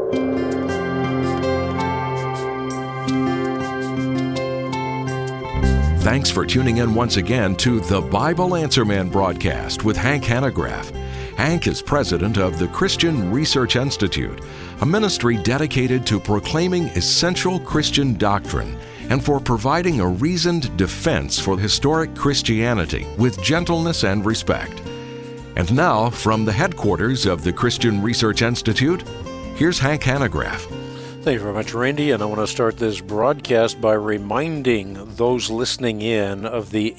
Thanks for tuning in once again to the Bible Answer Man broadcast with Hank Hanegraaff. Hank is president of the Christian Research Institute, a ministry dedicated to proclaiming essential Christian doctrine and for providing a reasoned defense for historic Christianity with gentleness and respect. And now, from the headquarters of the Christian Research Institute, here's Hank Hanegraaff. Thank you very much, Randy, and I want to start this broadcast by reminding those listening in of the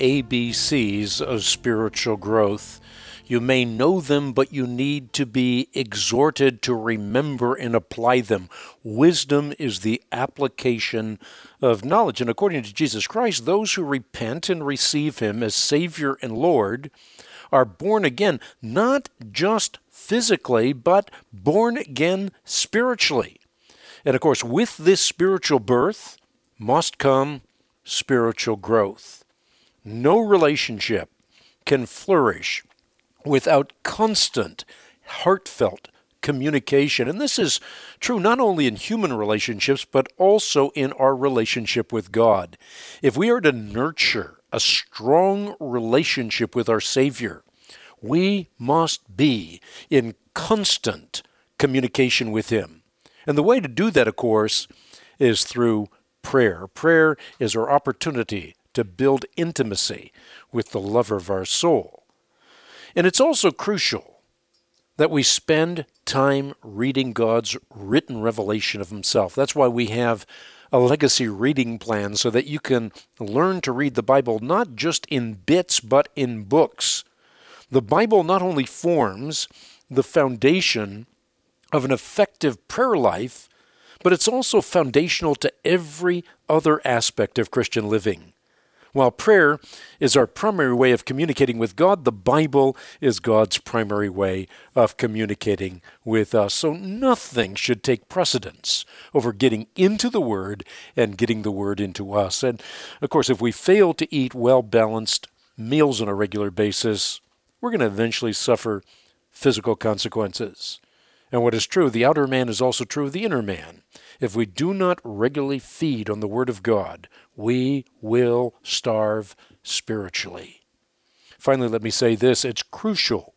ABCs of spiritual growth. You may know them, but you need to be exhorted to remember and apply them. Wisdom is the application of knowledge, and according to Jesus Christ, those who repent and receive Him as Savior and Lord are born again, not just physically, but born again spiritually. And of course, with this spiritual birth must come spiritual growth. No relationship can flourish without constant, heartfelt communication. And this is true not only in human relationships, but also in our relationship with God. If we are to nurture a strong relationship with our Savior, we must be in constant communication with Him. And the way to do that, of course, is through prayer. Prayer is our opportunity to build intimacy with the lover of our soul. And it's also crucial that we spend time reading God's written revelation of Himself. That's why we have a legacy reading plan, so that you can learn to read the Bible not just in bits, but in books. The Bible not only forms the foundation of an effective prayer life, but it's also foundational to every other aspect of Christian living. While prayer is our primary way of communicating with God, the Bible is God's primary way of communicating with us. So nothing should take precedence over getting into the Word and getting the Word into us. And of course, if we fail to eat well-balanced meals on a regular basis, we're going to eventually suffer physical consequences. And what is true, the outer man is also true of the inner man. If we do not regularly feed on the Word of God, we will starve spiritually. Finally, let me say this. It's crucial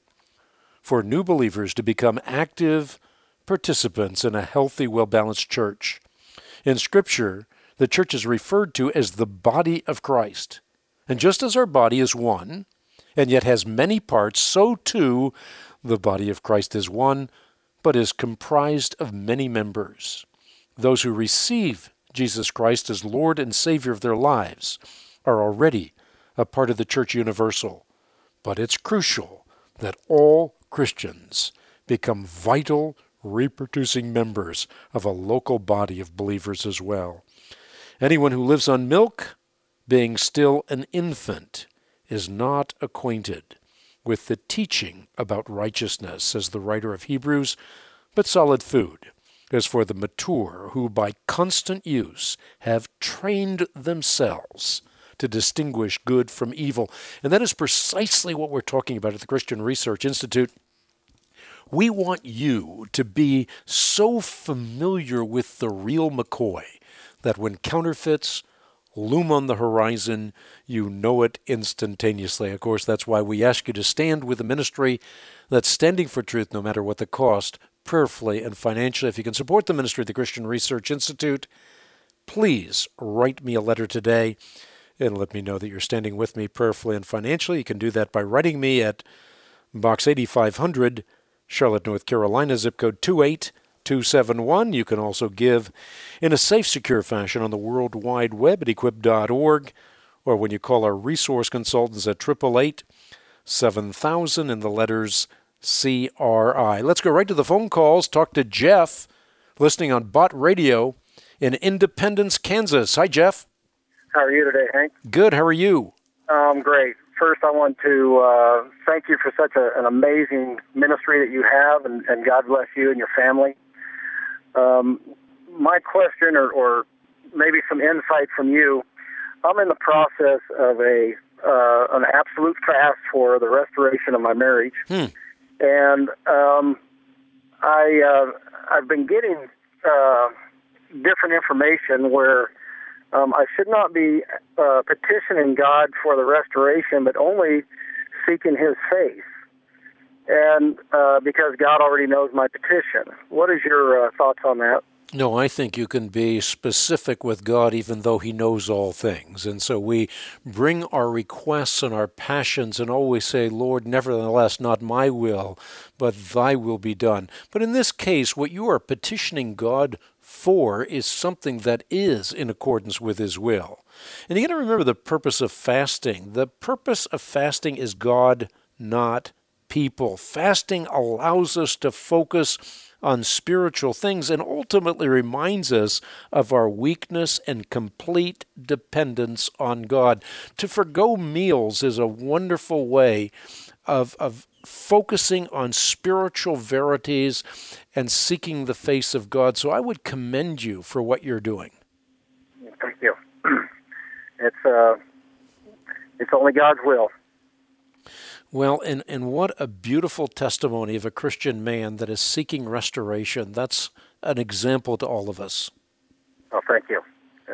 for new believers to become active participants in a healthy, well-balanced church. In Scripture, the church is referred to as the body of Christ. And just as our body is one, and yet has many parts, so too the body of Christ is one, but is comprised of many members. Those who receive Jesus Christ as Lord and Savior of their lives are already a part of the church universal. But it's crucial that all Christians become vital, reproducing members of a local body of believers as well. Anyone who lives on milk, being still an infant, is not acquainted with the teaching about righteousness, says the writer of Hebrews, but solid food is for the mature, who by constant use have trained themselves to distinguish good from evil. And that is precisely what we're talking about at the Christian Research Institute. We want you to be so familiar with the real McCoy that when counterfeits loom on the horizon, you know it instantaneously. Of course, that's why we ask you to stand with a ministry that's standing for truth no matter what the cost, prayerfully and financially. If you can support the ministry of the Christian Research Institute, please write me a letter today and let me know that you're standing with me prayerfully and financially. You can do that by writing me at Box 8500, Charlotte, North Carolina, zip code 28271. You can also give in a safe, secure fashion on the World Wide Web at equip.org, or when you call our resource consultants at 888-7000 in the letters CRI. Let's go right to the phone calls. Talk to Jeff, listening on Bott Radio in Independence, Kansas. Hi, Jeff. How are you today, Hank? Good. How are you? Great. First, I want to thank you for such an amazing ministry that you have, and God bless you and your family. My question, or maybe some insight from you, I'm in the process of an absolute fast for the restoration of my marriage. And I've been getting different information where I should not be petitioning God for the restoration, but only seeking His face, and because God already knows my petition. What is your thoughts on that? No, I think you can be specific with God even though He knows all things. And so we bring our requests and our passions and always say, Lord, nevertheless, not my will, but thy will be done. But in this case, what you are petitioning God for is something that is in accordance with His will. And you got to remember the purpose of fasting. The purpose of fasting is God, not people. Fasting allows us to focus on spiritual things and ultimately reminds us of our weakness and complete dependence on God. To forgo meals is a wonderful way of focusing on spiritual verities and seeking the face of God. So I would commend you for what you're doing. Thank you. It's only God's will. Well, and what a beautiful testimony of a Christian man that is seeking restoration. That's an example to all of us. Oh, thank you.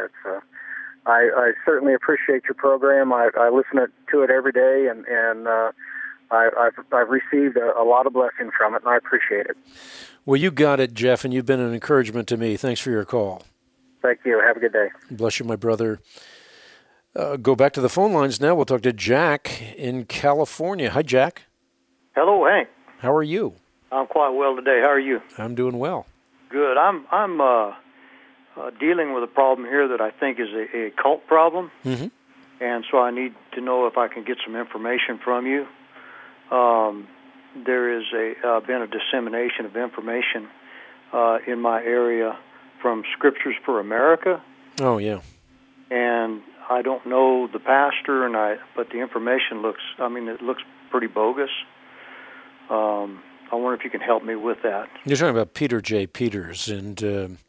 I certainly appreciate your program. I listen to it every day, and I've received a lot of blessing from it, and I appreciate it. Well, you got it, Jeff, and you've been an encouragement to me. Thanks for your call. Thank you. Have a good day. Bless you, my brother. Go back to the phone lines now. We'll talk to Jack in California. Hi, Jack. Hello, Hank. How are you? I'm quite well today. How are you? I'm doing well. Good. I'm dealing with a problem here that I think is a cult problem, and so I need to know if I can get some information from you. There is been a dissemination of information in my area from Scriptures for America. Oh, yeah. And I don't know the pastor, but the information looks pretty bogus. I wonder if you can help me with that. You're talking about Peter J. Peters, and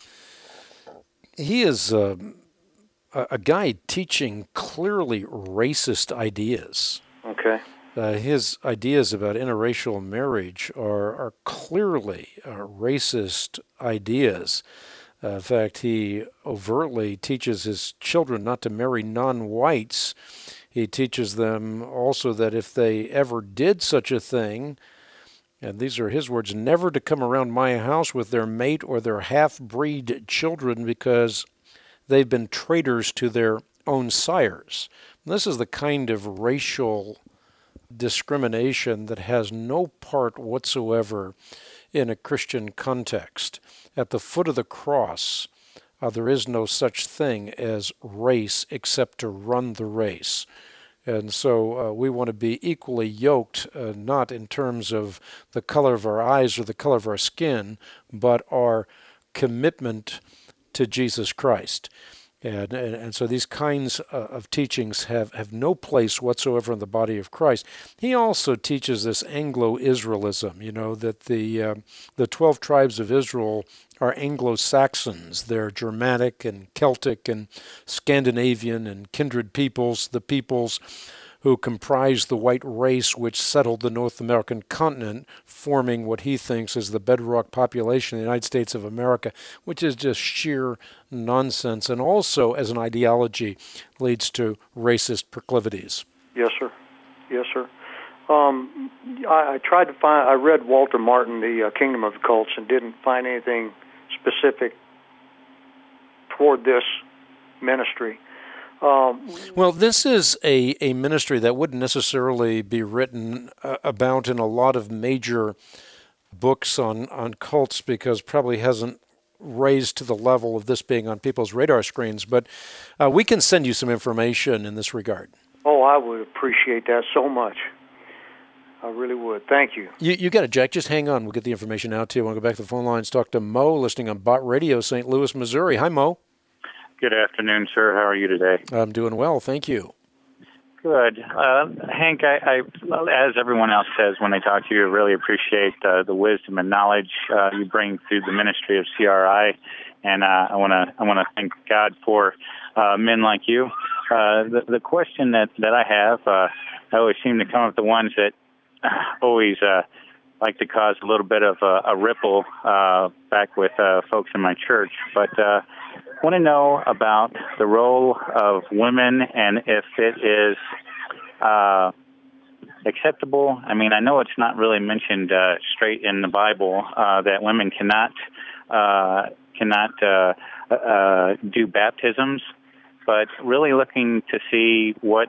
he is a guy teaching clearly racist ideas. Okay. His ideas about interracial marriage are clearly racist ideas. In fact, he overtly teaches his children not to marry non-whites. He teaches them also that if they ever did such a thing, and these are his words, never to come around my house with their mate or their half-breed children because they've been traitors to their own sires. And this is the kind of racial discrimination that has no part whatsoever in a Christian context. At the foot of the cross, there is no such thing as race except to run the race. And so we want to be equally yoked, not in terms of the color of our eyes or the color of our skin, but our commitment to Jesus Christ. And so these kinds of teachings have no place whatsoever in the body of Christ. He also teaches this Anglo-Israelism, that the 12 tribes of Israel are Anglo-Saxons. They're Germanic and Celtic and Scandinavian and kindred peoples, the peoples who comprise the white race which settled the North American continent, forming what he thinks is the bedrock population of the United States of America, which is just sheer nonsense, and also, as an ideology, leads to racist proclivities. Yes, sir. Yes, sir. I tried to find, I read Walter Martin, The Kingdom of the Cults, and didn't find anything specific toward this ministry. Well, this is a ministry that wouldn't necessarily be written about in a lot of major books on cults, because probably hasn't raised to the level of this being on people's radar screens. But we can send you some information in this regard. Oh, I would appreciate that so much. I really would. Thank you. You got it, Jack. Just hang on. We'll get the information out to you. I want to go back to the phone lines, talk to Mo, listening on Bott Radio, St. Louis, Missouri. Hi, Mo. Good afternoon, sir. How are you today? I'm doing well, thank you. Good. Hank, I, as everyone else says when they talk to you, I really appreciate the wisdom and knowledge you bring through the ministry of CRI, and I want to thank God for men like you. The question that I have, I always seem to come up with the ones that always like to cause a little bit of a ripple back with folks in my church. But I want to know about the role of women and if it is acceptable. I mean, I know it's not really mentioned straight in the Bible that women cannot do baptisms, but really looking to see what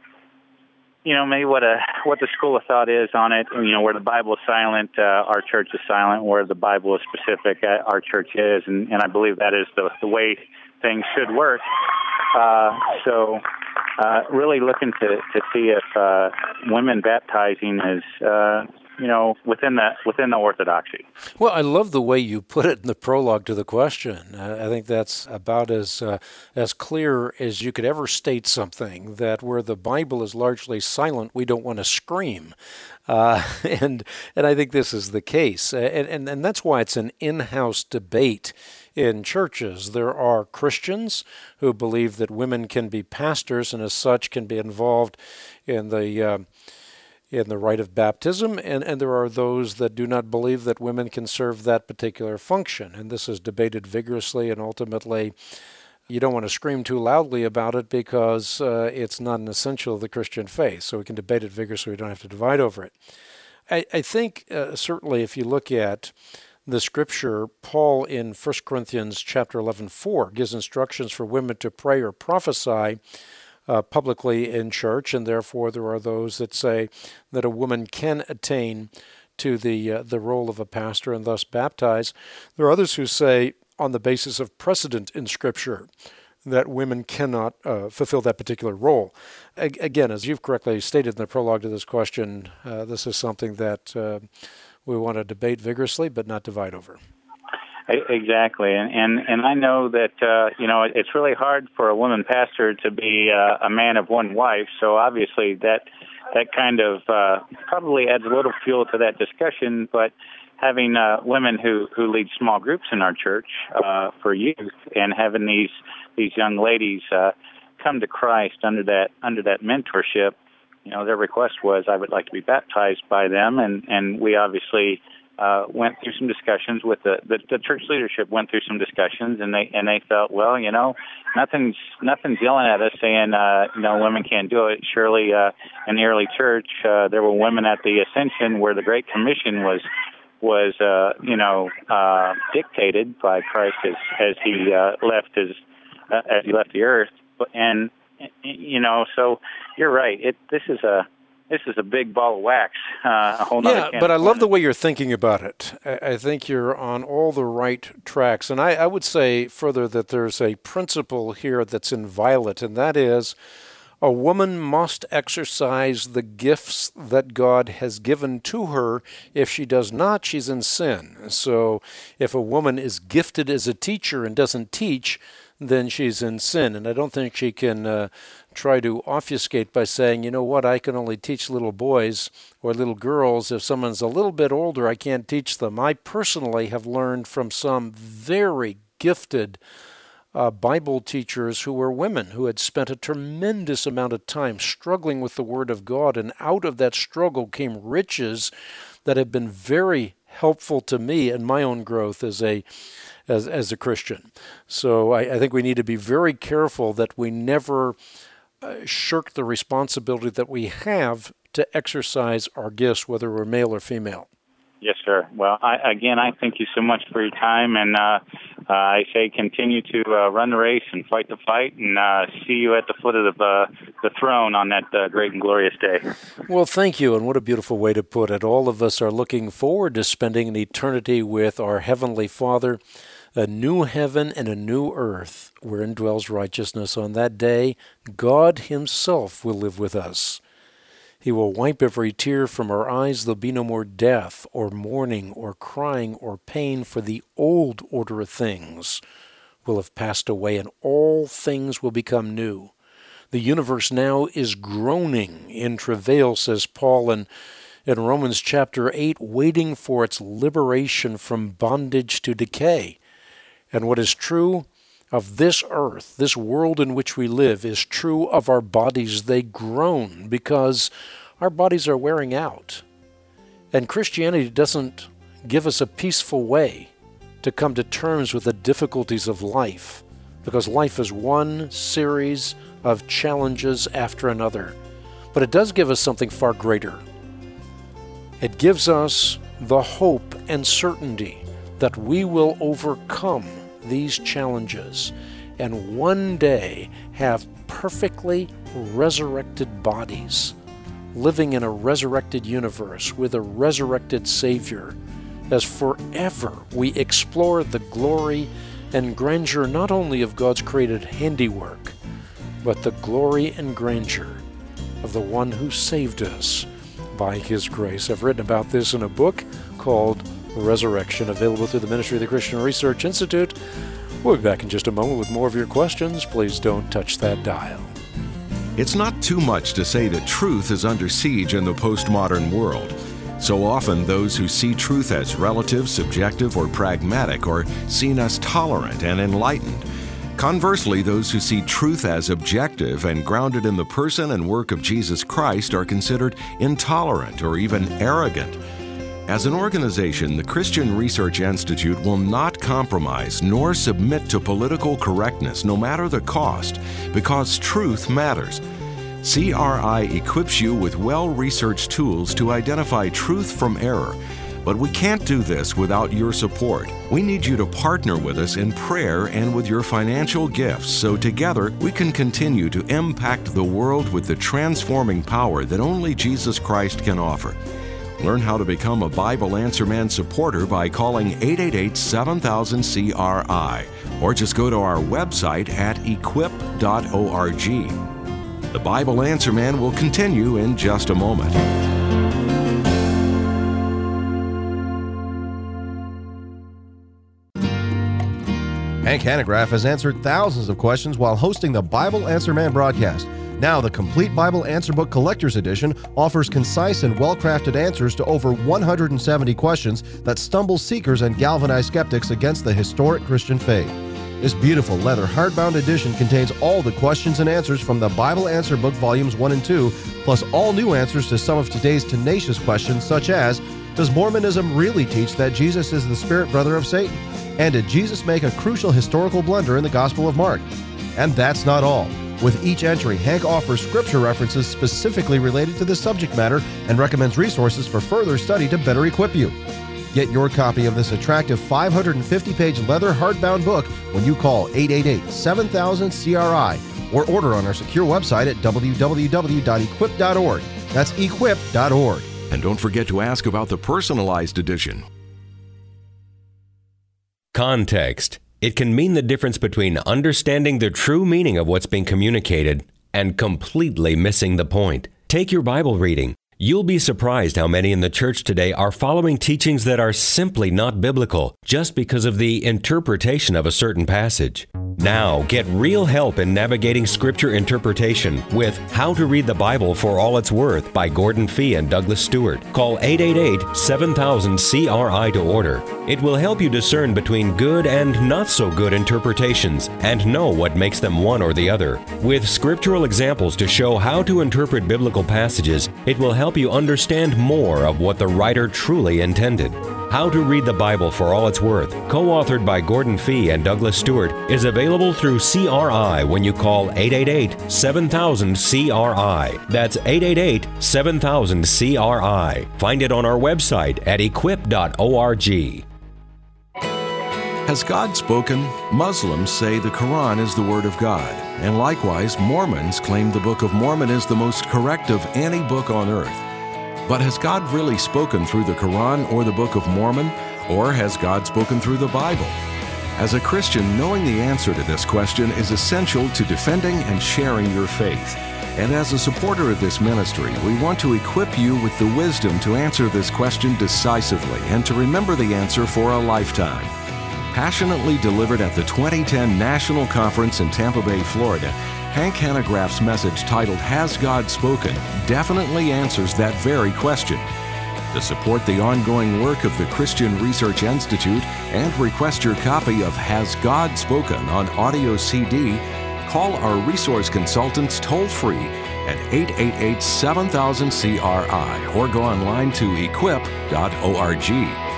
maybe what the school of thought is on it. Where the Bible is silent, our church is silent. Where the Bible is specific, our church is, and I believe that is the way things should work. So really looking to see if women baptizing is within the orthodoxy. Well, I love the way you put it in the prologue to the question. I think that's about as clear as you could ever state something, that where the Bible is largely silent, we don't want to scream. And I think this is the case. And that's why it's an in-house debate in churches. There are Christians who believe that women can be pastors and as such can be involved in the rite of baptism, and there are those that do not believe that women can serve that particular function. And this is debated vigorously, and ultimately you don't want to scream too loudly about it because it's not an essential of the Christian faith. So we can debate it vigorously, we don't have to divide over it. I think certainly if you look at the scripture, Paul in 1 Corinthians chapter 11:4 gives instructions for women to pray or prophesy publicly in church, and therefore there are those that say that a woman can attain to the role of a pastor and thus baptize. There are others who say, on the basis of precedent in Scripture, that women cannot fulfill that particular role. Again, as you've correctly stated in the prologue to this question, this is something that we want to debate vigorously but not divide over. Exactly, and I know that it's really hard for a woman pastor to be a man of one wife. So obviously that kind of probably adds a little fuel to that discussion. But having women who lead small groups in our church for youth, and having these young ladies come to Christ under that mentorship, their request was, I would like to be baptized by them, and we obviously went through some discussions with the church leadership. Went through some discussions, and they felt, well, nothing's yelling at us saying women can't do it. Surely in the early church there were women at the Ascension where the Great Commission was dictated by Christ as he left the earth, and so you're right. This is a big ball of wax. A whole nother can but I of love the way you're thinking about it. I think you're on all the right tracks. And I would say further that there's a principle here that's inviolate, and that is a woman must exercise the gifts that God has given to her. If she does not, she's in sin. So if a woman is gifted as a teacher and doesn't teach, then she's in sin. And I don't think she can try to obfuscate by saying, you know what, I can only teach little boys or little girls. If someone's a little bit older, I can't teach them. I personally have learned from some very gifted Bible teachers who were women who had spent a tremendous amount of time struggling with the Word of God, and out of that struggle came riches that have been very helpful to me in my own growth as a Christian. So I think we need to be very careful that we never shirk the responsibility that we have to exercise our gifts, whether we're male or female. Yes, sir. Well, I thank you so much for your time, and I say continue to run the race and fight the fight, and see you at the foot of the throne on that great and glorious day. Well, thank you, and what a beautiful way to put it. All of us are looking forward to spending an eternity with our Heavenly Father, a new heaven and a new earth wherein dwells righteousness. On that day, God Himself will live with us. He will wipe every tear from our eyes. There'll be no more death or mourning or crying or pain, for the old order of things will have passed away, and all things will become new. The universe now is groaning in travail, says Paul in Romans chapter 8, waiting for its liberation from bondage to decay. And what is true of this earth, this world in which we live, is true of our bodies. They groan because our bodies are wearing out. And Christianity doesn't give us a peaceful way to come to terms with the difficulties of life, because life is one series of challenges after another. But it does give us something far greater. It gives us the hope and certainty that we will overcome these challenges and one day have perfectly resurrected bodies, living in a resurrected universe with a resurrected Savior, as forever we explore the glory and grandeur not only of God's created handiwork, but the glory and grandeur of the one who saved us by His grace. I've written about this in a book called Resurrection, available through the ministry of the Christian Research Institute. We'll be back in just a moment with more of your questions. Please don't touch that dial. It's not too much to say that truth is under siege in the postmodern world. So often, those who see truth as relative, subjective, or pragmatic are seen as tolerant and enlightened. Conversely, those who see truth as objective and grounded in the person and work of Jesus Christ are considered intolerant or even arrogant. As an organization, the Christian Research Institute will not compromise nor submit to political correctness, no matter the cost, because truth matters. CRI equips you with well-researched tools to identify truth from error, but we can't do this without your support. We need you to partner with us in prayer and with your financial gifts, so together we can continue to impact the world with the transforming power that only Jesus Christ can offer. Learn how to become a Bible Answer Man supporter by calling 888-7000-CRI, or just go to our website at equip.org. The Bible Answer Man will continue in just a moment. Hank Hanegraaff has answered thousands of questions while hosting the Bible Answer Man broadcast. Now, the Complete Bible Answer Book Collector's Edition offers concise and well-crafted answers to over 170 questions that stumble seekers and galvanize skeptics against the historic Christian faith. This beautiful leather hardbound edition contains all the questions and answers from the Bible Answer Book Volumes 1 and 2, plus all new answers to some of today's tenacious questions, such as, does Mormonism really teach that Jesus is the spirit brother of Satan? And did Jesus make a crucial historical blunder in the Gospel of Mark? And that's not all. With each entry, Hank offers scripture references specifically related to this subject matter and recommends resources for further study to better equip you. Get your copy of this attractive 550-page leather hardbound book when you call 888-7000-CRI or order on our secure website at www.equip.org. That's equip.org. And don't forget to ask about the personalized edition. Context. It can mean the difference between understanding the true meaning of what's being communicated and completely missing the point. Take your Bible reading. You'll be surprised how many in the church today are following teachings that are simply not biblical just because of the interpretation of a certain passage. Now, get real help in navigating scripture interpretation with How to Read the Bible for All It's Worth by Gordon Fee and Douglas Stewart. Call 888-7000-CRI to order. It will help you discern between good and not so good interpretations and know what makes them one or the other. With scriptural examples to show how to interpret biblical passages, it will help you understand more of what the writer truly intended. How to Read the Bible for All It's Worth, co-authored by Gordon Fee and Douglas Stewart, is available through CRI when you call 888-7000-CRI. That's 888-7000-CRI. Find it on our website at equip.org. Has God spoken? Muslims say the Quran is the Word of God, and likewise, Mormons claim the Book of Mormon is the most correct of any book on earth. But has God really spoken through the Quran or the Book of Mormon, or has God spoken through the Bible? As a Christian, knowing the answer to this question is essential to defending and sharing your faith. And as a supporter of this ministry, we want to equip you with the wisdom to answer this question decisively and to remember the answer for a lifetime. Passionately delivered at the 2010 National Conference in Tampa Bay, Florida, Hank Hanegraaff's message titled Has God Spoken definitely answers that very question. To support the ongoing work of the Christian Research Institute and request your copy of Has God Spoken on audio CD, call our resource consultants toll-free at 888-7000-CRI or go online to equip.org.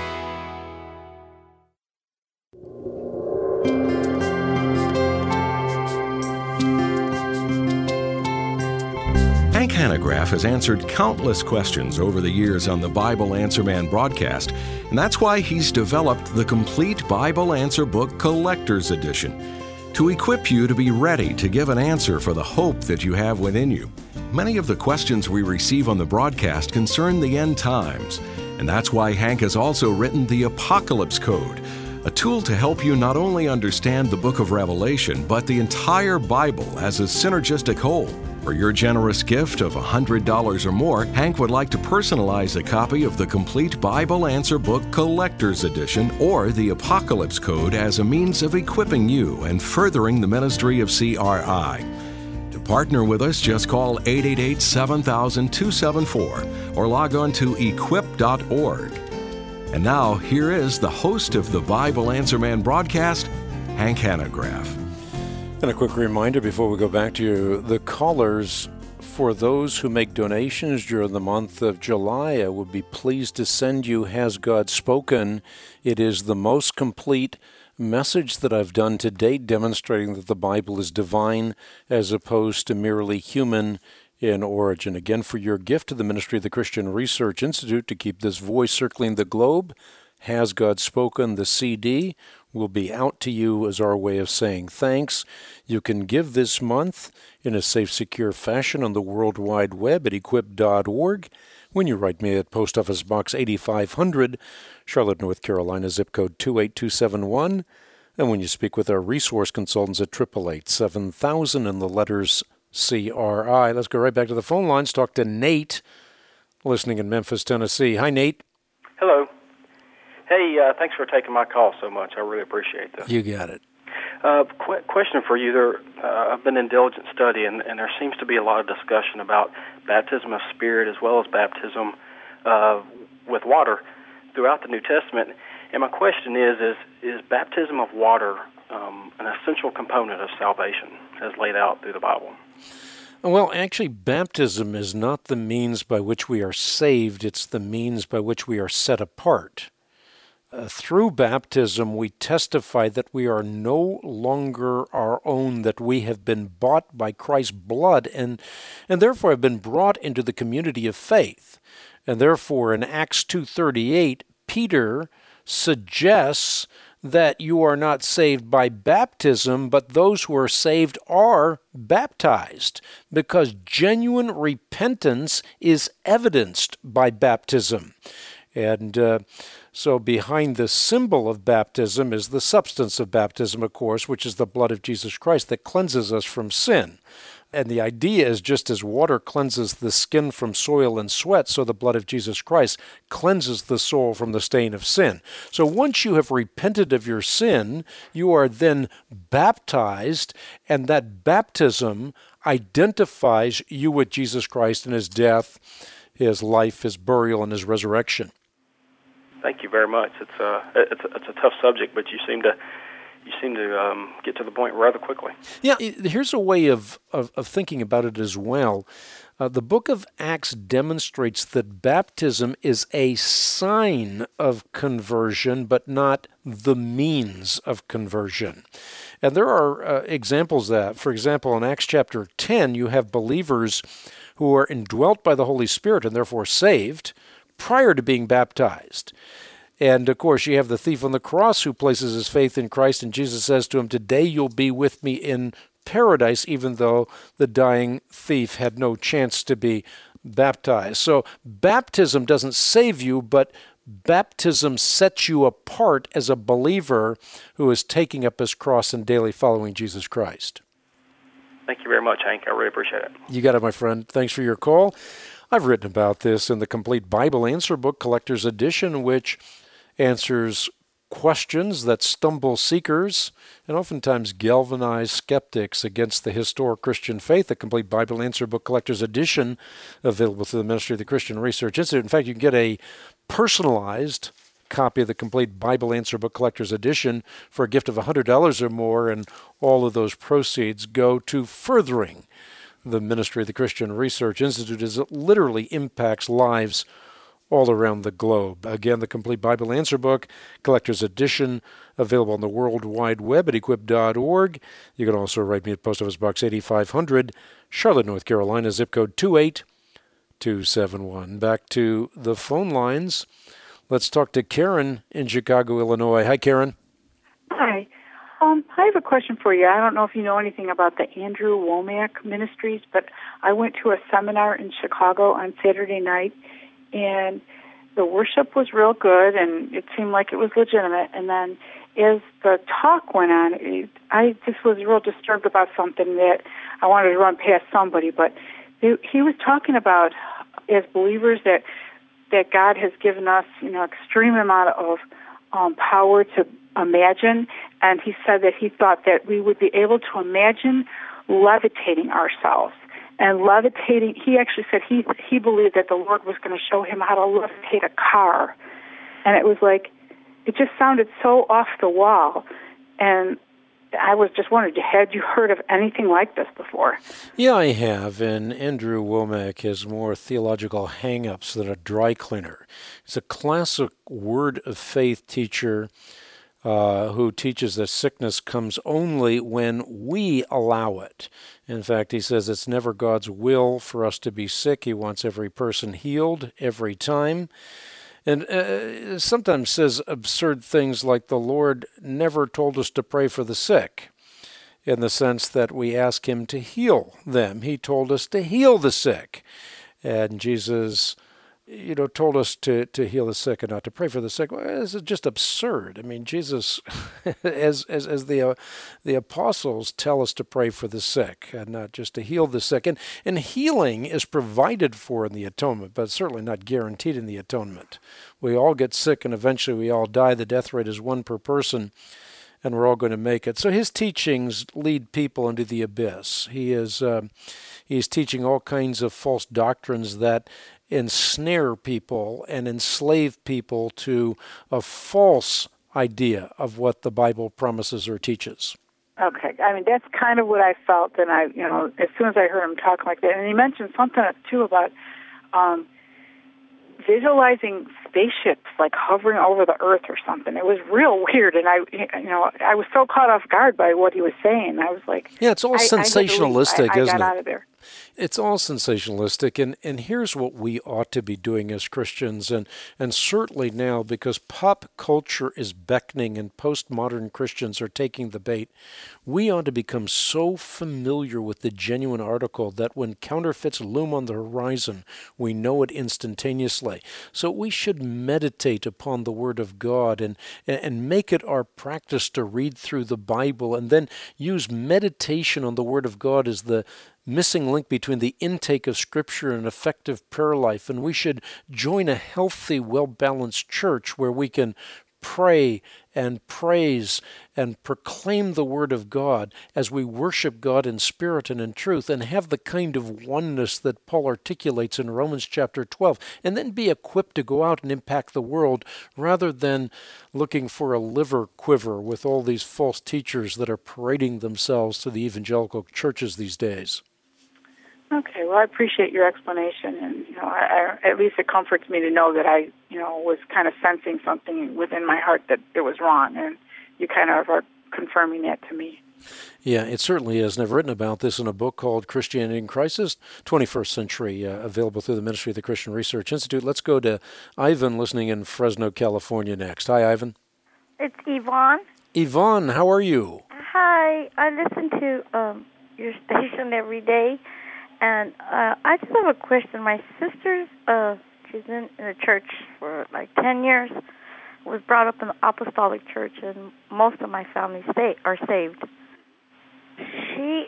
Hank Hanegraaff has answered countless questions over the years on the Bible Answer Man broadcast, and that's why he's developed the Complete Bible Answer Book Collector's Edition, to equip you to be ready to give an answer for the hope that you have within you. Many of the questions we receive on the broadcast concern the end times, and that's why Hank has also written the Apocalypse Code, a tool to help you not only understand the book of Revelation, but the entire Bible as a synergistic whole. For your generous gift of $100 or more, Hank would like to personalize a copy of the Complete Bible Answer Book Collector's Edition or the Apocalypse Code as a means of equipping you and furthering the ministry of CRI. To partner with us, just call 888-7000-274 or log on to equip.org. And now, here is the host of the Bible Answer Man broadcast, Hank Hanegraaff. And a quick reminder before we go back to you, the callers for those who make donations during the month of July, I would be pleased to send you Has God Spoken? It is the most complete message that I've done to date, demonstrating that the Bible is divine as opposed to merely human in origin. Again, for your gift to the Ministry of the Christian Research Institute to keep this voice circling the globe, Has God Spoken? The CD will be out to you as our way of saying thanks. You can give this month in a safe, secure fashion on the World Wide Web at equip.org. When you write me at Post Office Box 8500, Charlotte, North Carolina, zip code 28271. And when you speak with our resource consultants at 888-7000 and the letters CRI. Let's go right back to the phone lines. Talk to Nate, listening in Memphis, Tennessee. Hi, Nate. Hello. Hey, thanks for taking my call so much. I really appreciate this. You got it. Question for you. I've been in diligent study, and there seems to be a lot of discussion about baptism of spirit as well as baptism with water throughout the New Testament. And my question is baptism of water an essential component of salvation as laid out through the Bible? Well, actually, baptism is not the means by which we are saved. It's the means by which we are set apart. Through baptism, we testify that we are no longer our own, that we have been bought by Christ's blood and therefore have been brought into the community of faith. And therefore, in Acts 2:38, Peter suggests that you are not saved by baptism, but those who are saved are baptized, because genuine repentance is evidenced by baptism. And so behind the symbol of baptism is the substance of baptism, of course, which is the blood of Jesus Christ that cleanses us from sin. And the idea is just as water cleanses the skin from soil and sweat, so the blood of Jesus Christ cleanses the soul from the stain of sin. So once you have repented of your sin, you are then baptized, and that baptism identifies you with Jesus Christ and his death, his life, his burial, and his resurrection. Thank you very much. It's a tough subject, but you seem to get to the point rather quickly. Yeah, here's a way of thinking about it as well. The book of Acts demonstrates that baptism is a sign of conversion, but not the means of conversion. And there are examples of that. For example, in Acts chapter 10, you have believers who are indwelt by the Holy Spirit and therefore saved prior to being baptized. And, of course, you have the thief on the cross who places his faith in Christ, and Jesus says to him, "Today you'll be with me in paradise," even though the dying thief had no chance to be baptized. So baptism doesn't save you, but baptism sets you apart as a believer who is taking up his cross and daily following Jesus Christ. Thank you very much, Hank. I really appreciate it. You got it, my friend. Thanks for your call. I've written about this in the Complete Bible Answer Book Collector's Edition, which answers questions that stumble seekers and oftentimes galvanize skeptics against the historic Christian faith. The Complete Bible Answer Book Collector's Edition, available through the Ministry of the Christian Research Institute. In fact, you can get a personalized copy of the Complete Bible Answer Book Collector's Edition for a gift of $100 or more, and all of those proceeds go to furthering the ministry of the Christian Research Institute as it literally impacts lives all around the globe. Again, the Complete Bible Answer Book, Collector's Edition, available on the World Wide Web at equip.org. You can also write me at Post Office Box 8500, Charlotte, North Carolina, zip code 28271. Back to the phone lines. Let's talk to Karen in Chicago, Illinois. Hi, Karen. Hi. I have a question for you. I don't know if you know anything about the Andrew Wommack Ministries, but I went to a seminar in Chicago on Saturday night, and the worship was real good, and it seemed like it was legitimate. And then as the talk went on, I just was real disturbed about something that I wanted to run past somebody. But he was talking about, as believers, that God has given us, extreme amount of power to imagine. And he said that he thought that we would be able to imagine levitating ourselves. And levitating, he actually said he believed that the Lord was going to show him how to levitate a car. And it was like, it just sounded so off the wall. And I was just wondering, had you heard of anything like this before? Yeah, I have. And Andrew Wommack has more theological hang-ups than a dry cleaner. He's a classic word of faith teacher who teaches that sickness comes only when we allow it. In fact, he says it's never God's will for us to be sick. He wants every person healed every time. And sometimes says absurd things like the Lord never told us to pray for the sick, in the sense that we ask him to heal them. He told us to heal the sick. And Jesus told us to heal the sick and not to pray for the sick. Well, this is just absurd. I mean, Jesus, as the apostles tell us to pray for the sick and not just to heal the sick. And healing is provided for in the atonement, but certainly not guaranteed in the atonement. We all get sick and eventually we all die. The death rate is 1 per person, and we're all going to make it. So his teachings lead people into the abyss. He's teaching all kinds of false doctrines that ensnare people and enslave people to a false idea of what the Bible promises or teaches. Okay. I mean, that's kind of what I felt. And as soon as I heard him talk like that, and he mentioned something too about visualizing spaceships like hovering over the earth or something. It was real weird, and I was so caught off guard by what he was saying. I was like, yeah, it's all sensationalistic, isn't it? I got out of there. It's all sensationalistic, and here's what we ought to be doing as Christians, and certainly now, because pop culture is beckoning and postmodern Christians are taking the bait, we ought to become so familiar with the genuine article that when counterfeits loom on the horizon, we know it instantaneously. So we should meditate upon the Word of God and make it our practice to read through the Bible, and then use meditation on the Word of God as the missing link between the intake of Scripture and effective prayer life. And we should join a healthy, well-balanced church where we can pray and praise and proclaim the Word of God as we worship God in spirit and in truth, and have the kind of oneness that Paul articulates in Romans chapter 12, and then be equipped to go out and impact the world rather than looking for a liver quiver with all these false teachers that are parading themselves to the evangelical churches these days. Okay, well, I appreciate your explanation, and at least it comforts me to know that I, was kind of sensing something within my heart that it was wrong, and you kind of are confirming that to me. Yeah, it certainly is. And I've written about this in a book called Christianity in Crisis, 21st Century, available through the Ministry of the Christian Research Institute. Let's go to Ivan, listening in Fresno, California next. Hi, Ivan. It's Yvonne. Yvonne, how are you? Hi, I listen to your station every day. And I just have a question. My sister, she's in the church for like 10 years, was brought up in the apostolic church, and most of my family are saved. She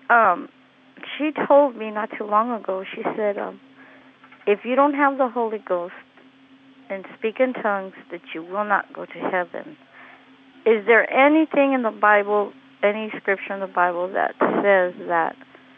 told me not too long ago, she said, if you don't have the Holy Ghost and speak in tongues, that you will not go to heaven. Is there anything in the Bible, any scripture in the Bible that says that,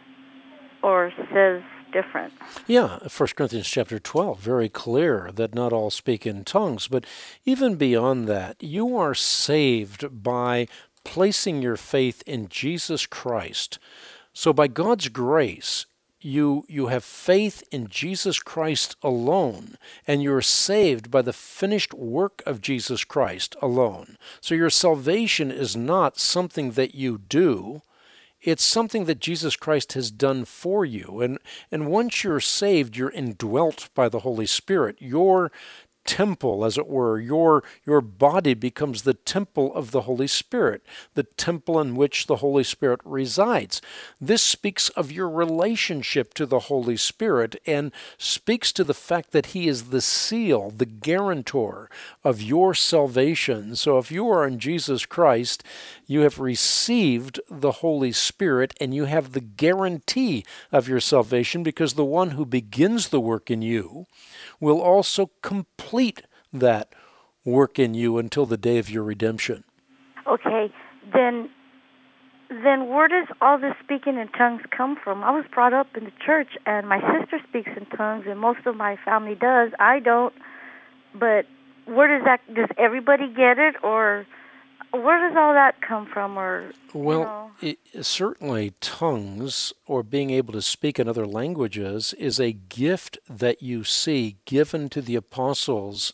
or says different? Yeah, 1 Corinthians chapter 12, very clear that not all speak in tongues. But even beyond that, you are saved by placing your faith in Jesus Christ. So by God's grace, you have faith in Jesus Christ alone, and you're saved by the finished work of Jesus Christ alone. So your salvation is not something that you do. It's something that Jesus Christ has done for you. And once you're saved, you're indwelt by the Holy Spirit. Your temple, as it were, your body becomes the temple of the Holy Spirit, the temple in which the Holy Spirit resides. This speaks of your relationship to the Holy Spirit and speaks to the fact that He is the seal, the guarantor of your salvation. So if you are in Jesus Christ, you have received the Holy Spirit and you have the guarantee of your salvation, because the one who begins the work in you will also complete that work in you until the day of your redemption. Okay, then where does all this speaking in tongues come from? I was brought up in the church, and my sister speaks in tongues, and most of my family does. I don't, but where does everybody get it, or where does all that come from? Certainly tongues, or being able to speak in other languages, is a gift that you see given to the apostles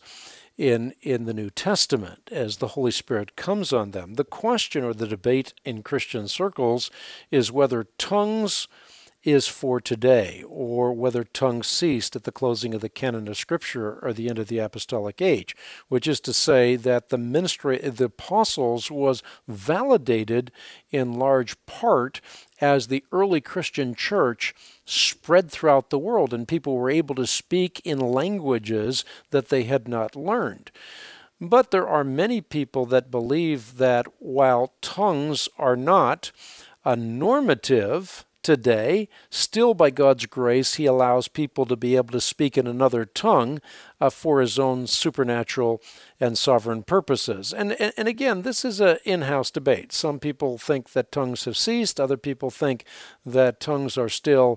in the New Testament as the Holy Spirit comes on them. The question, or the debate in Christian circles, is whether tongues is for today, or whether tongues ceased at the closing of the canon of Scripture or the end of the apostolic age, which is to say that the ministry of the apostles was validated in large part as the early Christian church spread throughout the world and people were able to speak in languages that they had not learned. But there are many people that believe that while tongues are not a normative today, still by God's grace, He allows people to be able to speak in another tongue for His own supernatural and sovereign purposes. And again, this is an in-house debate. Some people think that tongues have ceased. Other people think that tongues are still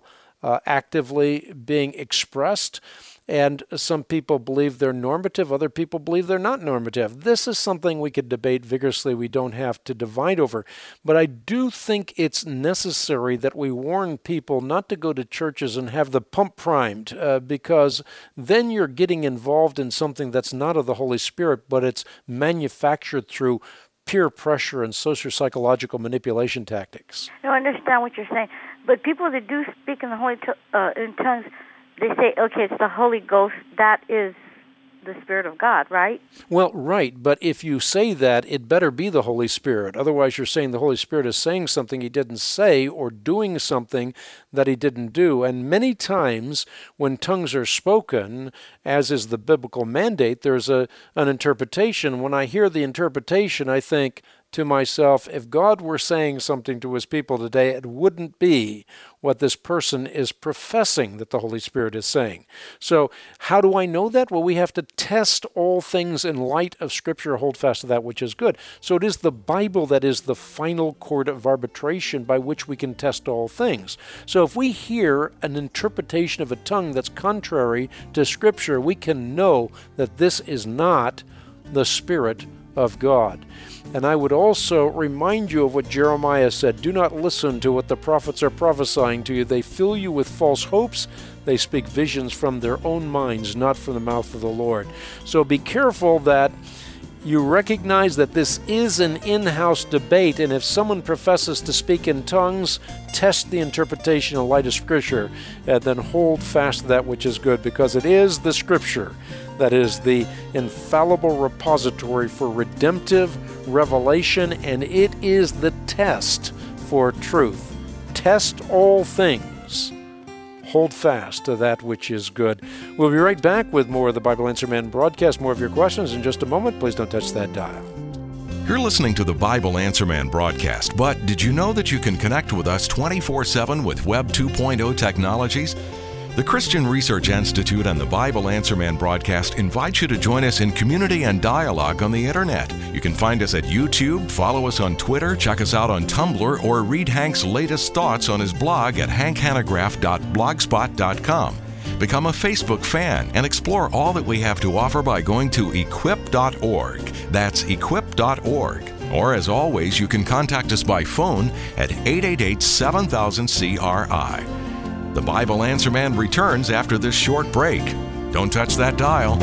actively being expressed. And some people believe they're normative, other people believe they're not normative. This is something we could debate vigorously. We don't have to divide over. But I do think it's necessary that we warn people not to go to churches and have the pump primed, because then you're getting involved in something that's not of the Holy Spirit, but it's manufactured through peer pressure and socio-psychological manipulation tactics. I understand what you're saying. But people that do speak in in tongues, they say, okay, it's the Holy Ghost, that is the Spirit of God, right? Well, right, but if you say that, it better be the Holy Spirit. Otherwise, you're saying the Holy Spirit is saying something He didn't say or doing something that He didn't do. And many times when tongues are spoken, as is the biblical mandate, there's an interpretation. When I hear the interpretation, I think to myself, if God were saying something to His people today, it wouldn't be what this person is professing that the Holy Spirit is saying. So how do I know that? Well, we have to test all things in light of Scripture, hold fast to that which is good. So it is the Bible that is the final court of arbitration by which we can test all things. So if we hear an interpretation of a tongue that's contrary to Scripture, we can know that this is not the Spirit of God. And I would also remind you of what Jeremiah said. Do not listen to what the prophets are prophesying to you. They fill you with false hopes. They speak visions from their own minds, not from the mouth of the Lord. So be careful that you recognize that this is an in-house debate, and if someone professes to speak in tongues, test the interpretation in light of Scripture, and then hold fast to that which is good, because it is the Scripture that is the infallible repository for redemptive revelation, and it is the test for truth. Test all things. Hold fast to that which is good. We'll be right back with more of the Bible Answer Man broadcast, more of your questions in just a moment. Please don't touch that dial. You're listening to the Bible Answer Man broadcast, but did you know that you can connect with us 24/7 with Web 2.0 technologies? The Christian Research Institute and the Bible Answer Man broadcast invite you to join us in community and dialogue on the Internet. You can find us at YouTube, follow us on Twitter, check us out on Tumblr, or read Hank's latest thoughts on his blog at hankhanegraaff.blogspot.com. Become a Facebook fan and explore all that we have to offer by going to equip.org. That's equip.org. Or as always, you can contact us by phone at 888-7000-CRI. The Bible Answer Man returns after this short break. Don't touch that dial.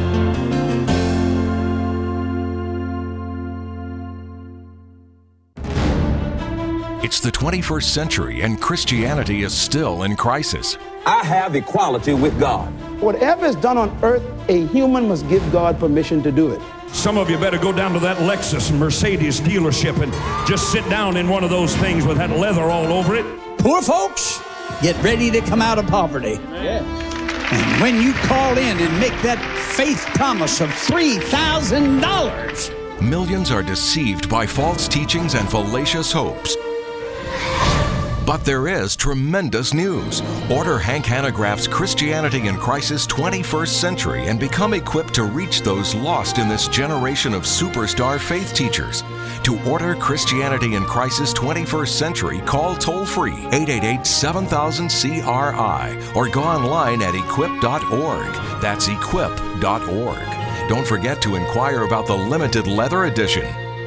It's the 21st century and Christianity is still in crisis. I have equality with God. Whatever is done on earth, a human must give God permission to do it. Some of you better go down to that Lexus and Mercedes dealership and just sit down in one of those things with that leather all over it. Poor folks, get ready to come out of poverty. Yes. And when you call in and make that faith promise of $3,000. Millions are deceived by false teachings and fallacious hopes. But there is tremendous news. Order Hank Hanegraaff's Christianity in Crisis 21st Century and become equipped to reach those lost in this generation of superstar faith teachers. To order Christianity in Crisis 21st Century, call toll-free 888-7000-CRI or go online at equip.org. That's equip.org. Don't forget to inquire about the limited leather edition.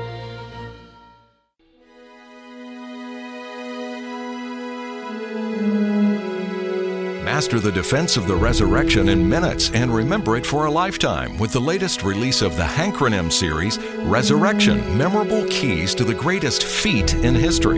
Master the defense of the resurrection in minutes and remember it for a lifetime with the latest release of the Hankronym series, Resurrection, Memorable Keys to the Greatest Feat in History.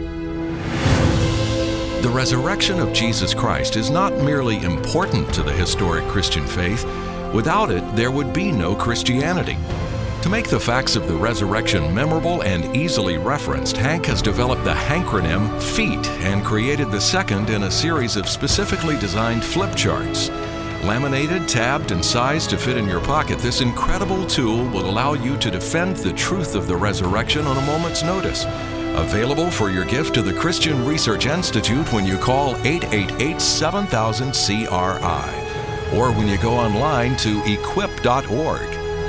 The resurrection of Jesus Christ is not merely important to the historic Christian faith. Without it, there would be no Christianity. To make the facts of the resurrection memorable and easily referenced, Hank has developed the Hankronym Feat and created the second in a series of specifically designed flip charts. Laminated, tabbed, and sized to fit in your pocket, this incredible tool will allow you to defend the truth of the resurrection on a moment's notice. Available for your gift to the Christian Research Institute when you call 888-7000-CRI or when you go online to equip.org.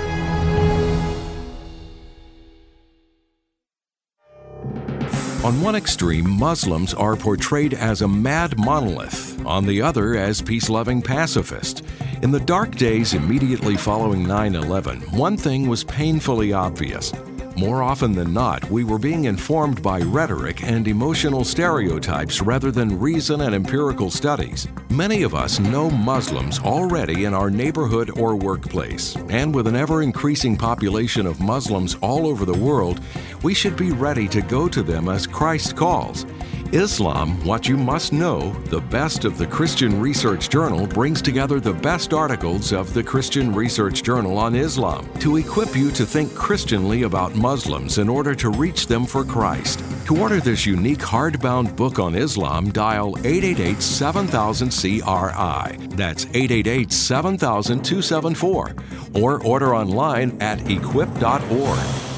On one extreme, Muslims are portrayed as a mad monolith, on the other as peace-loving pacifists. In the dark days immediately following 9/11, one thing was painfully obvious. More often than not, we were being informed by rhetoric and emotional stereotypes rather than reason and empirical studies. Many of us know Muslims already in our neighborhood or workplace, and with an ever-increasing population of Muslims all over the world, we should be ready to go to them as Christ calls. Islam, What You Must Know, the best of the Christian Research Journal, brings together the best articles of the Christian Research Journal on Islam to equip you to think Christianly about Muslims in order to reach them for Christ. To order this unique hardbound book on Islam, dial 888-7000-CRI. That's 888-7000-274. Or order online at equip.org.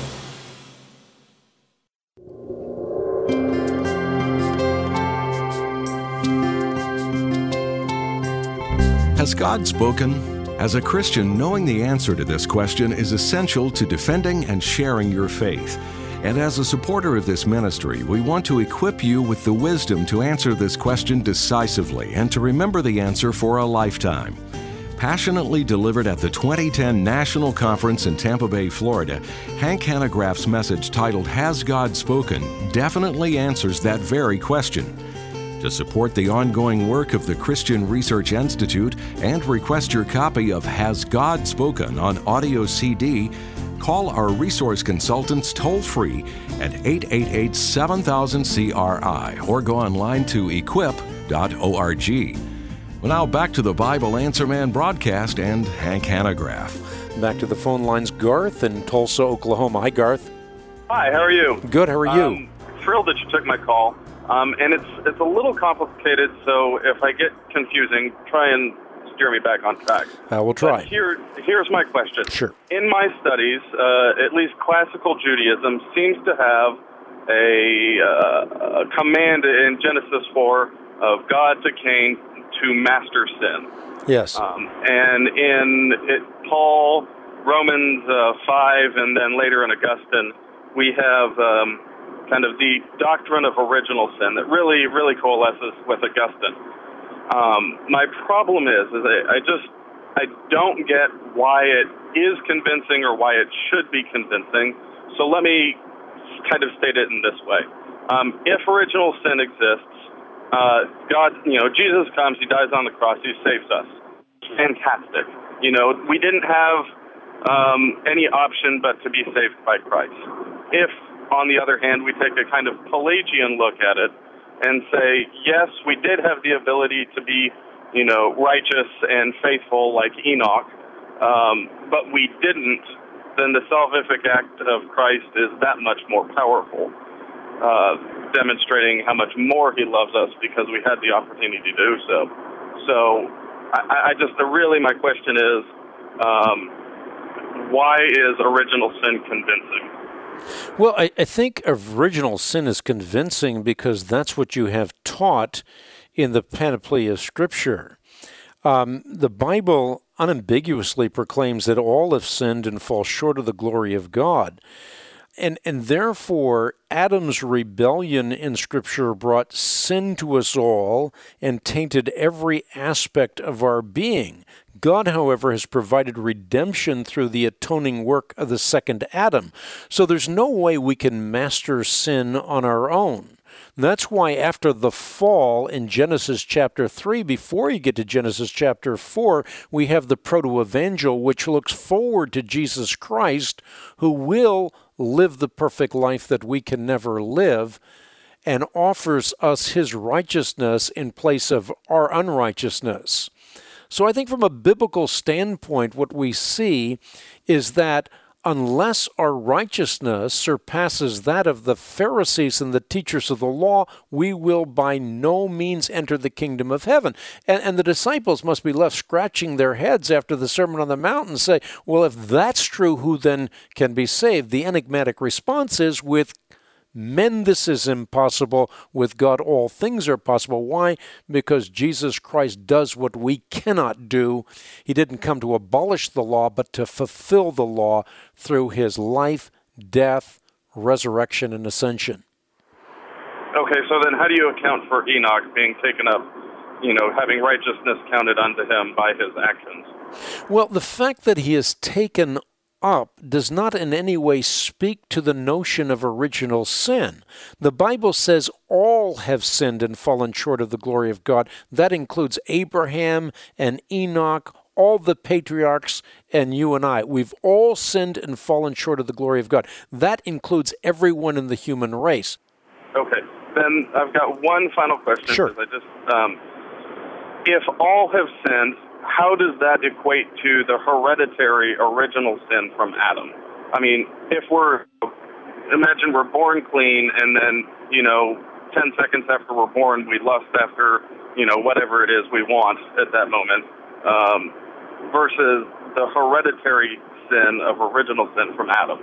Has God spoken? As a Christian, knowing the answer to this question is essential to defending and sharing your faith. And as a supporter of this ministry, we want to equip you with the wisdom to answer this question decisively and to remember the answer for a lifetime. Passionately delivered at the 2010 National Conference in Tampa Bay, Florida, Hank Hanegraaff's message titled Has God Spoken definitely answers that very question. To support the ongoing work of the Christian Research Institute and request your copy of Has God Spoken on audio CD, call our resource consultants toll-free at 888-7000-CRI or go online to equip.org. Well, now back to the Bible Answer Man broadcast and Hank Hanegraaff. Back to the phone lines, Garth in Tulsa, Oklahoma. Hi, Garth. Hi, how are you? Good, how are you? Thrilled that you took my call. And it's a little complicated, so if I get confusing, try and steer me back on track. We'll try. But here's my question. Sure. In my studies, at least classical Judaism seems to have a command in Genesis 4 of God to Cain to master sin. Yes. And in Paul, Romans 5, and then later in Augustine, we have kind of the doctrine of original sin that really, really coalesces with Augustine. My problem is I don't get why it is convincing or why it should be convincing. So let me kind of state it in this way. If original sin exists, God, Jesus comes, he dies on the cross, he saves us. Fantastic. We didn't have any option but to be saved by Christ. If, on the other hand, we take a kind of Pelagian look at it and say, yes, we did have the ability to be, righteous and faithful like Enoch, but we didn't, then the salvific act of Christ is that much more powerful, demonstrating how much more he loves us because we had the opportunity to do so. So really my question is, why is original sin convincing? Well, I think original sin is convincing because that's what you have taught in the panoply of Scripture. The Bible unambiguously proclaims that all have sinned and fall short of the glory of God. And therefore, Adam's rebellion in Scripture brought sin to us all and tainted every aspect of our being. God, however, has provided redemption through the atoning work of the second Adam. So there's no way we can master sin on our own. That's why after the fall in Genesis chapter 3, before you get to Genesis chapter 4, we have the proto-evangel, which looks forward to Jesus Christ, who will live the perfect life that we can never live, and offers us his righteousness in place of our unrighteousness. So I think from a biblical standpoint, what we see is that unless our righteousness surpasses that of the Pharisees and the teachers of the law, we will by no means enter the kingdom of heaven. And the disciples must be left scratching their heads after the Sermon on the Mount and say, well, if that's true, who then can be saved? The enigmatic response is, with men this is impossible, with God all things are possible. Why? Because Jesus Christ does what we cannot do. He didn't come to abolish the law, but to fulfill the law through his life, death, resurrection, and ascension. Okay, so then how do you account for Enoch being taken up, having righteousness counted unto him by his actions? Well, the fact that he is taken up does not in any way speak to the notion of original sin. The Bible says all have sinned and fallen short of the glory of God. That includes Abraham and Enoch, all the patriarchs, and you and I. We've all sinned and fallen short of the glory of God. That includes everyone in the human race. Okay, then I've got one final question. Sure. If all have sinned, how does that equate to the hereditary original sin from Adam? I mean, imagine we're born clean and then, 10 seconds after we're born, we lust after, whatever it is we want at that moment, versus the hereditary sin of original sin from Adam.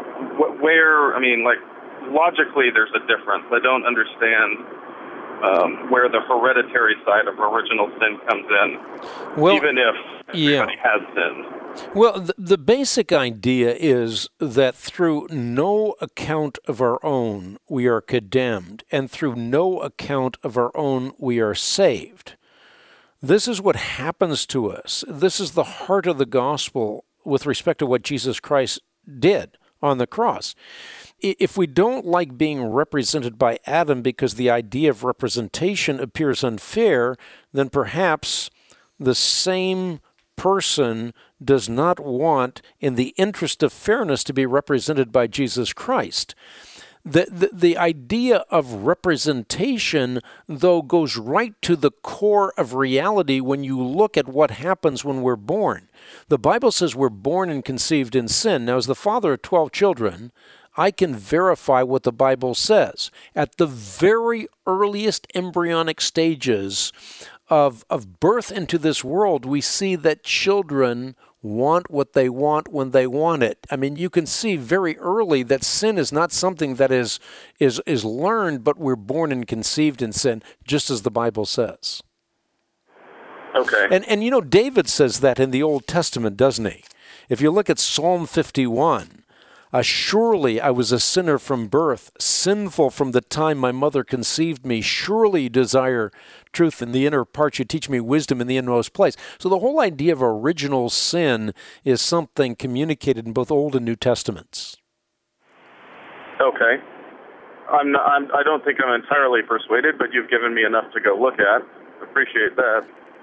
Logically there's a difference. I don't understand where the hereditary side of original sin comes in, even if everybody has sinned. Well, the basic idea is that through no account of our own we are condemned, and through no account of our own we are saved. This is what happens to us. This is the heart of the gospel with respect to what Jesus Christ did on the cross. If we don't like being represented by Adam because the idea of representation appears unfair, then perhaps the same person does not want, in the interest of fairness, to be represented by Jesus Christ. The idea of representation, though, goes right to the core of reality when you look at what happens when we're born. The Bible says we're born and conceived in sin. Now, as the father of 12 children, I can verify what the Bible says. At the very earliest embryonic stages of birth into this world, we see that children want what they want when they want it. I mean, you can see very early that sin is not something that is learned, but we're born and conceived in sin, just as the Bible says. Okay. And David says that in the Old Testament, doesn't he? If you look at Psalm 51, surely I was a sinner from birth, sinful from the time my mother conceived me. Surely you desire truth in the inner parts. You teach me wisdom in the inmost place. So the whole idea of original sin is something communicated in both Old and New Testaments. Okay. I don't think I'm entirely persuaded, but you've given me enough to go look at. Appreciate that.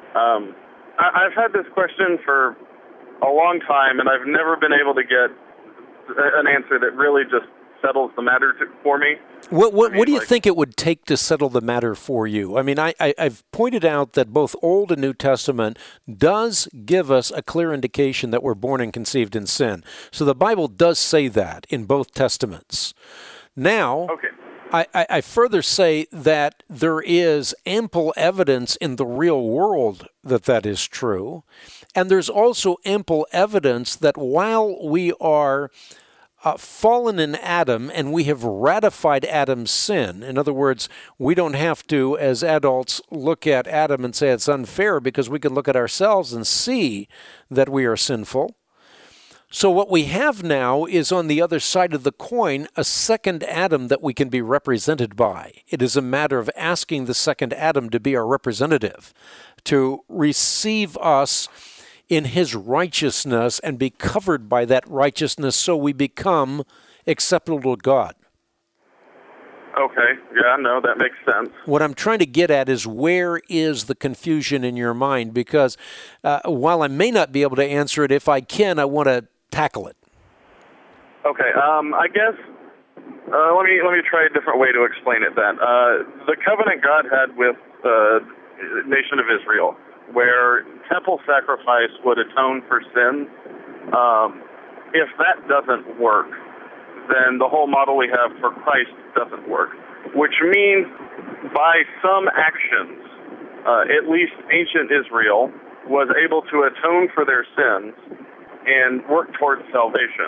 I've had this question for a long time, and I've never been able to get an answer that really just settles the matter for me. What do you think it would take to settle the matter for you? I mean, I've pointed out that both Old and New Testament does give us a clear indication that we're born and conceived in sin. So the Bible does say that in both Testaments. Now, I further say that there is ample evidence in the real world that is true. And there's also ample evidence that while we are fallen in Adam and we have ratified Adam's sin, in other words, we don't have to, as adults, look at Adam and say it's unfair because we can look at ourselves and see that we are sinful. So what we have now is on the other side of the coin, a second Adam that we can be represented by. It is a matter of asking the second Adam to be our representative, to receive us in his righteousness and be covered by that righteousness so we become acceptable to God. Okay, yeah, no, that makes sense. What I'm trying to get at is where is the confusion in your mind? Because while I may not be able to answer it, if I can, I want to tackle it. Okay, I guess let me try a different way to explain it then. The covenant God had with the nation of Israel, where temple sacrifice would atone for sin, if that doesn't work, then the whole model we have for Christ doesn't work, which means by some actions, at least ancient Israel was able to atone for their sins and work towards salvation.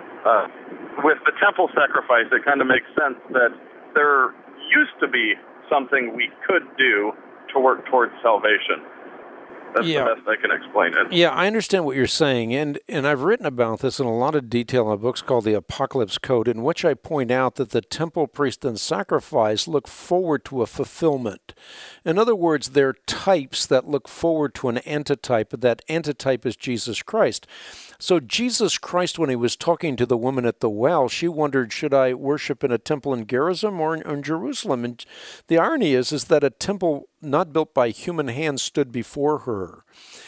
With the temple sacrifice, it kind of makes sense that there used to be something we could do to work towards salvation. That's the best I can explain it. Yeah, I understand what you're saying, and I've written about this in a lot of detail in a book called The Apocalypse Code, in which I point out that the temple, priest, and sacrifice look forward to a fulfillment. In other words, they're types that look forward to an antitype, but that antitype is Jesus Christ. So Jesus Christ, when he was talking to the woman at the well, she wondered, should I worship in a temple in Gerizim or in Jerusalem? And the irony is that a temple not built by human hands stood before her.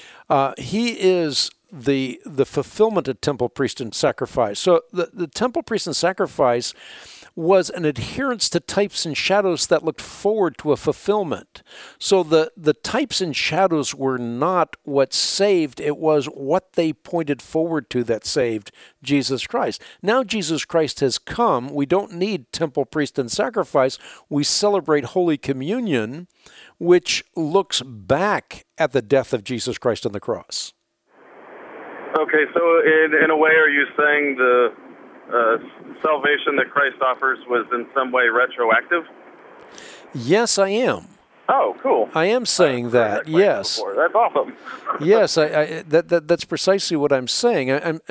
He is the fulfillment of temple, priest, and sacrifice. So the temple, priest, and sacrifice was an adherence to types and shadows that looked forward to a fulfillment. So the types and shadows were not what saved, it was what they pointed forward to that saved Jesus Christ. Now Jesus Christ has come. We don't need temple, priest, and sacrifice. We celebrate Holy Communion, which looks back at the death of Jesus Christ on the cross. Okay, so in a way, are you saying the salvation that Christ offers was in some way retroactive? Yes, I am. Oh, cool. I am saying that. Yes. That's awesome. Yes, that's precisely what I'm saying.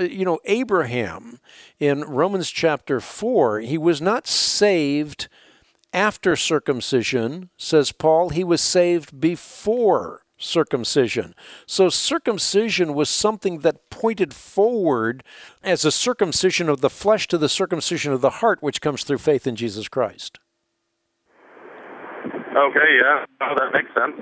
Abraham in Romans chapter 4, he was not saved after circumcision, says Paul. He was saved before circumcision. So circumcision was something that pointed forward as a circumcision of the flesh to the circumcision of the heart, which comes through faith in Jesus Christ. Okay, yeah, that makes sense.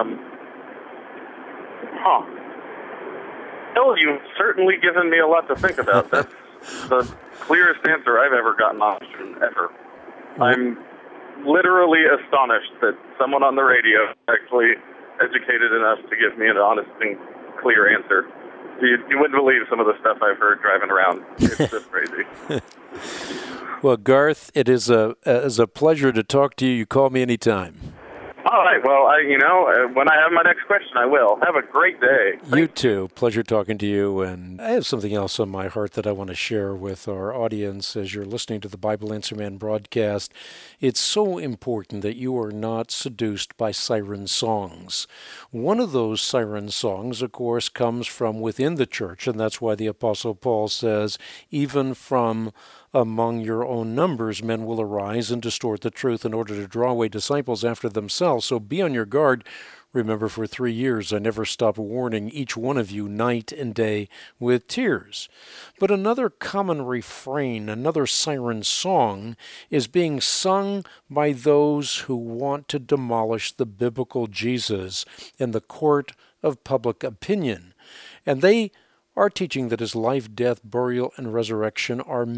Well, you've certainly given me a lot to think about. That's the clearest answer I've ever gotten on ever. I'm literally astonished that someone on the radio actually educated enough to give me an honest and clear answer. You wouldn't believe some of the stuff I've heard driving around. It's just crazy. Well, Garth, it is a pleasure to talk to you. You call me anytime. All right. Well, when I have my next question, I will. Have a great day. You too. Pleasure talking to you. And I have something else on my heart that I want to share with our audience as you're listening to the Bible Answer Man broadcast. It's so important that you are not seduced by siren songs. One of those siren songs, of course, comes from within the church, and that's why the Apostle Paul says, even from among your own numbers, men will arise and distort the truth in order to draw away disciples after themselves. So be on your guard. Remember, for 3 years I never stopped warning each one of you night and day with tears. But another common refrain, another siren song, is being sung by those who want to demolish the biblical Jesus in the court of public opinion. And they are teaching that his life, death, burial, and resurrection are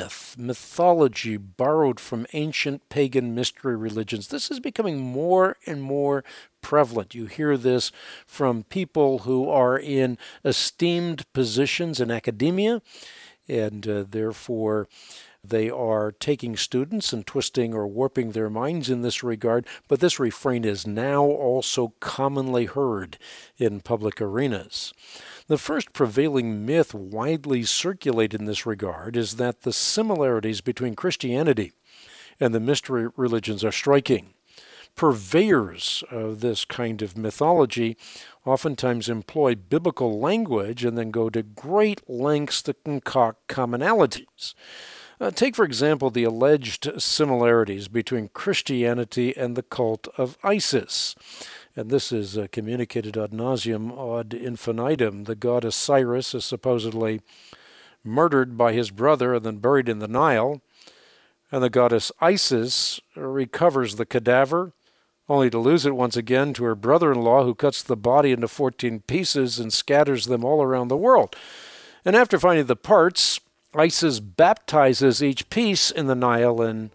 mythology borrowed from ancient pagan mystery religions. This is becoming more and more prevalent. You hear this from people who are in esteemed positions in academia, and therefore they are taking students and twisting or warping their minds in this regard. But this refrain is now also commonly heard in public arenas. The first prevailing myth widely circulated in this regard is that the similarities between Christianity and the mystery religions are striking. Purveyors of this kind of mythology oftentimes employ biblical language and then go to great lengths to concoct commonalities. Take, for example, the alleged similarities between Christianity and the cult of Isis. And this is communicated ad nauseum, ad infinitum. The god Osiris is supposedly murdered by his brother and then buried in the Nile. And the goddess Isis recovers the cadaver, only to lose it once again to her brother-in-law, who cuts the body into 14 pieces and scatters them all around the world. And after finding the parts, Isis baptizes each piece in the Nile, and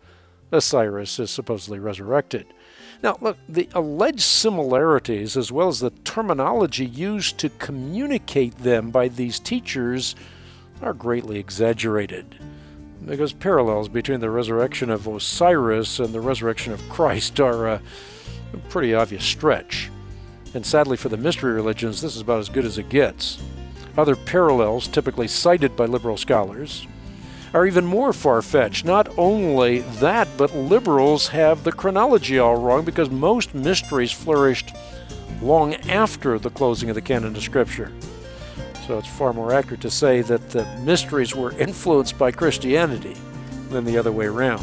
Osiris is supposedly resurrected. Now, look, the alleged similarities, as well as the terminology used to communicate them by these teachers, are greatly exaggerated, because parallels between the resurrection of Osiris and the resurrection of Christ are a pretty obvious stretch. And sadly for the mystery religions, this is about as good as it gets. Other parallels, typically cited by liberal scholars, are even more far-fetched. Not only that, but liberals have the chronology all wrong, because most mysteries flourished long after the closing of the canon of Scripture. So it's far more accurate to say that the mysteries were influenced by Christianity than the other way around.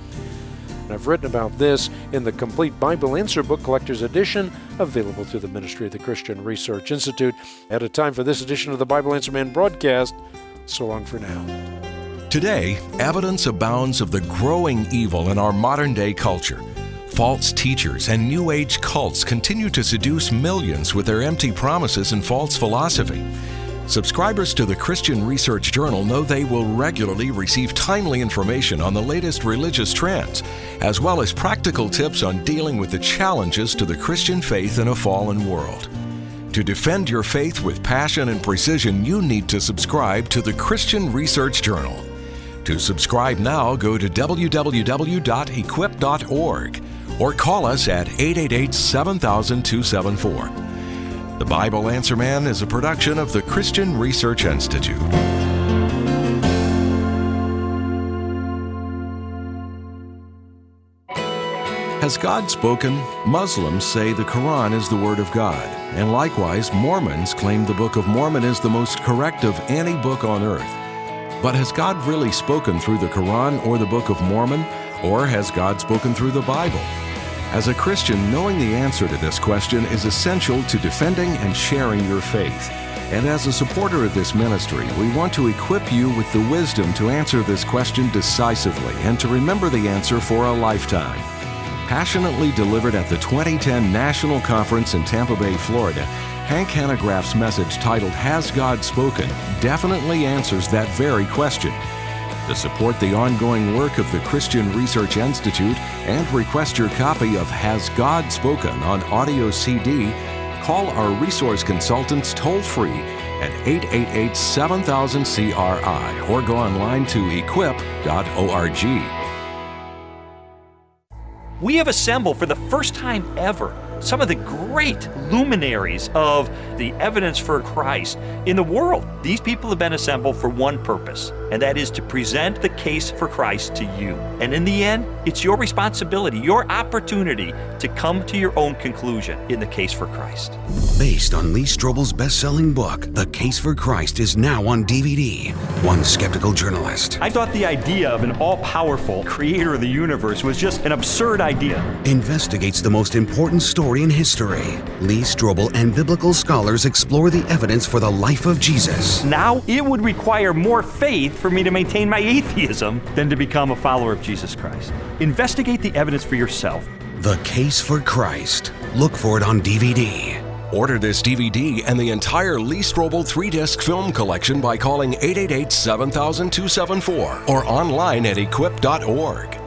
And I've written about this in the Complete Bible Answer Book Collector's Edition, available through the Ministry of the Christian Research Institute. Out of time for this edition of the Bible Answer Man broadcast. So long for now. Today, evidence abounds of the growing evil in our modern-day culture. False teachers and New Age cults continue to seduce millions with their empty promises and false philosophy. Subscribers to the Christian Research Journal know they will regularly receive timely information on the latest religious trends, as well as practical tips on dealing with the challenges to the Christian faith in a fallen world. To defend your faith with passion and precision, you need to subscribe to the Christian Research Journal. To subscribe now, go to www.equip.org or call us at 888-7000-274. The Bible Answer Man is a production of the Christian Research Institute. Has God spoken? Muslims say the Quran is the Word of God, and likewise Mormons claim the Book of Mormon is the most correct of any book on earth. But has God really spoken through the Quran or the Book of Mormon, or has God spoken through the Bible? As a Christian, knowing the answer to this question is essential to defending and sharing your faith. And as a supporter of this ministry, we want to equip you with the wisdom to answer this question decisively and to remember the answer for a lifetime. Passionately delivered at the 2010 National Conference in Tampa Bay, Florida, Hank Hanegraaff's message titled, Has God Spoken?, definitely answers that very question. To support the ongoing work of the Christian Research Institute and request your copy of Has God Spoken on audio CD, call our resource consultants toll-free at 888-7000-CRI or go online to equip.org. We have assembled for the first time ever some of the great luminaries of the evidence for Christ in the world. These people have been assembled for one purpose, and that is to present the case for Christ to you. And in the end, it's your responsibility, your opportunity to come to your own conclusion in the case for Christ. Based on Lee Strobel's best-selling book, The Case for Christ is now on DVD. One skeptical journalist. I thought the idea of an all-powerful creator of the universe was just an absurd idea. Investigates the most important story in history. Lee Strobel and biblical scholars explore the evidence for the life of Jesus. Now, it would require more faith for me to maintain my atheism than to become a follower of Jesus Christ. Investigate the evidence for yourself. The Case for Christ. Look for it on DVD. Order this DVD and the entire Lee Strobel 3-disc film collection by calling 888-7000-274 or online at equip.org.